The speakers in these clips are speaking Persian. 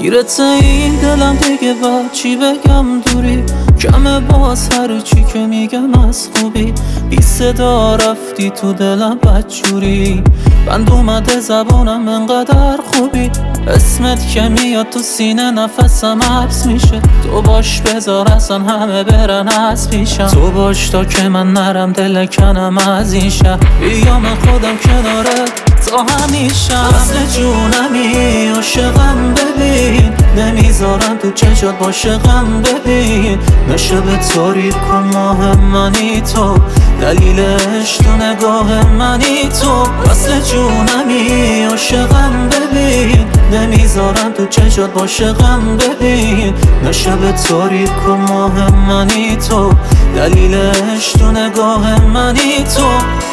گیرت این دلم دیگه با چی بگم دوری کمه باز هر چی که میگم از خوبی بی صدا رفتی تو دلم بدجوری بند اومده زبانم انقدر خوبی اسمت که میاد تو سینه نفسم حبس میشه تو باش بذار اصلا همه برن از پیشم تو باش تا که من نرم دل کنم از این شهر بیام خودم کنارت تا همیشه اصل جونمی عاشقم ببین نمیذارم تو چشات باشه غم ببین نشه به تاریک و ماه منی تو دلیلش تو نگاه منی تو اصل جونمی عاشقم ببین نمیذارم تو چشات باشه غم ببین نشه به تاریک و ماه منی تو دلیلش تو نگاه منی تو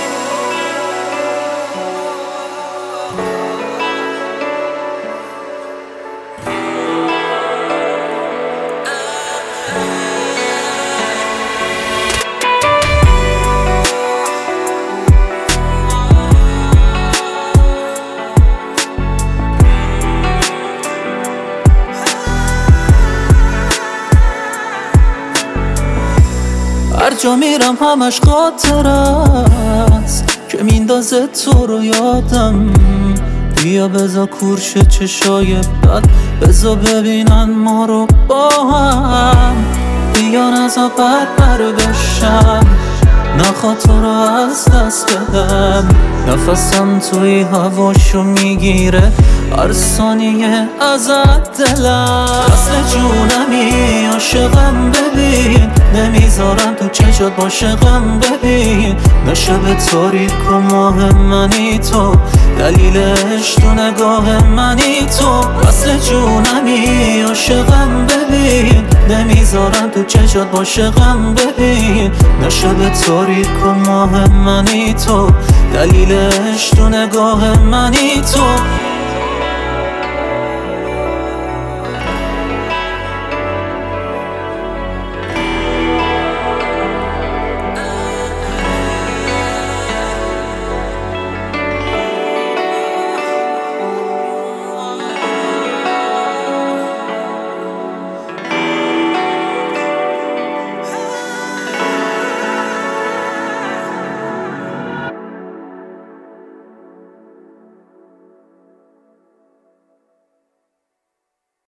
هر جا میرم همش خاطر است که میندازه تو رو یادم بیا بذار کورش چشای بد بذار ببینن ما رو با هم بیا نزا بر بشم نخواد تو رو از دست بدم نفسم توی هواشو میگیره هر ثانیه ازت دلم اصل جونمی عاشقم ببین نمیذارم تو چشات باشه غم ببین نشه به تاریک و ماه منی تو دلیلش تو نگاه منی تو اصل جونمی عاشقم ببین نمیذارم تو چشات باشه غم ببین نشه به تاریک و ماه منی تو دلیلش تو نگاه منی تو